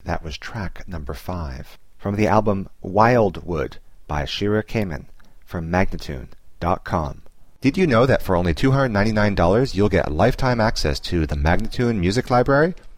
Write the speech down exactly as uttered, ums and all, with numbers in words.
That was track number five. From the album Wildwood by Shira Kamen from Magnatune dot com. Did you know that for only two hundred ninety-nine dollars you'll get lifetime access to the Magnatune Music Library?